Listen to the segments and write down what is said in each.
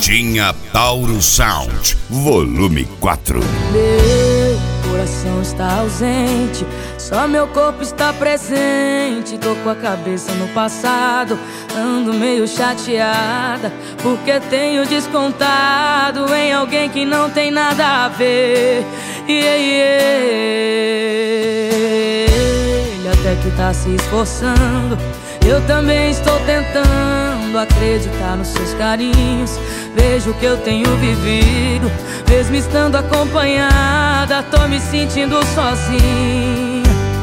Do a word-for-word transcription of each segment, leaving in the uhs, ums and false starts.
Tinha Tauro Sound, volume quatro. Meu coração está ausente, só meu corpo está presente. Tô com a cabeça no passado, ando meio chateada, porque tenho descontado em alguém que não tem nada a ver. Yeah, yeah. Ele até que tá se esforçando, eu também estou tentando acreditar nos seus carinhos. Vejo que eu tenho vivido, mesmo estando acompanhada, tô me sentindo sozinha,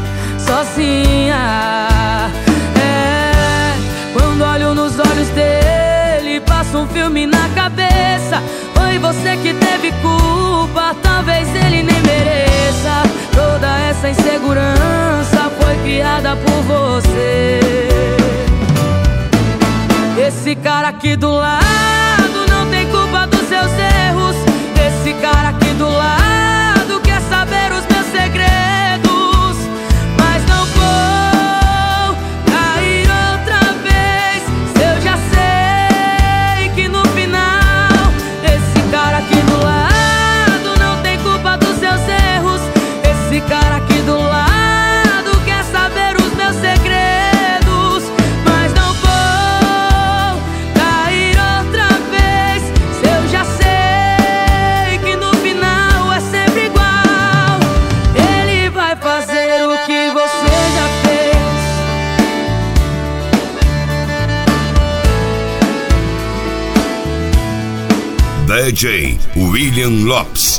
sozinha. É, quando olho nos olhos dele, passa um filme na cabeça. Foi você que teve culpa, talvez ele nem mereça. Toda essa insegurança foi criada por você. Esse cara aqui do lado não tem culpa dos seus erros. Esse cara aqui do lado quer saber os meus segredos, mas não vou cair outra vez, se eu já sei que no final esse cara aqui do lado não tem culpa dos seus erros. Esse cara aqui do lado quer saber os meus segredos, mas não vou cair outra vez, se eu já sei que no final é sempre igual. Ele vai fazer o que você já fez. D J William Lopes.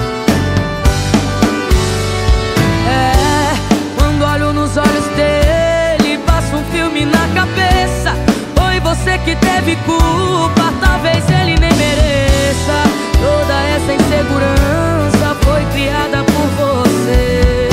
É, quando olho nos olhos dele, passa um filme na cabeça. Foi você que teve culpa, talvez ele nem mereça. Toda essa insegurança foi criada por você.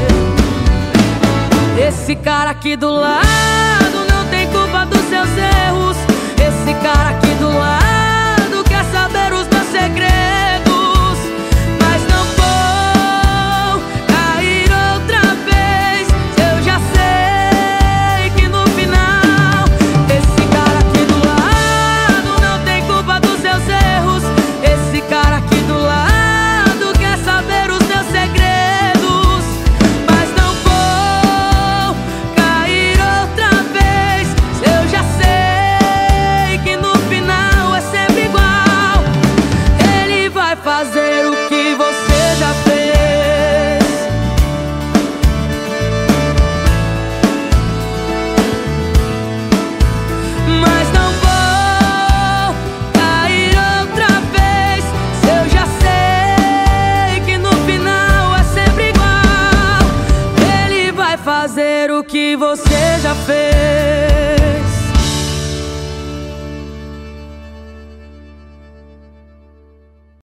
Esse cara aqui do lado não tem culpa dos seus erros. Esse cara aqui do lado quer saber os meus segredos, mas não vou cair outra vez, se eu já sei que no final esse cara aqui do lado não tem culpa dos seus erros. Esse cara aqui do lado quer saber os meus segredos, mas não vou cair outra vez, se eu já sei que no final é sempre igual. Ele vai fazer o que você já fez. Mas não vou cair outra vez, se eu já sei que no final é sempre igual. Ele vai fazer o que você já fez.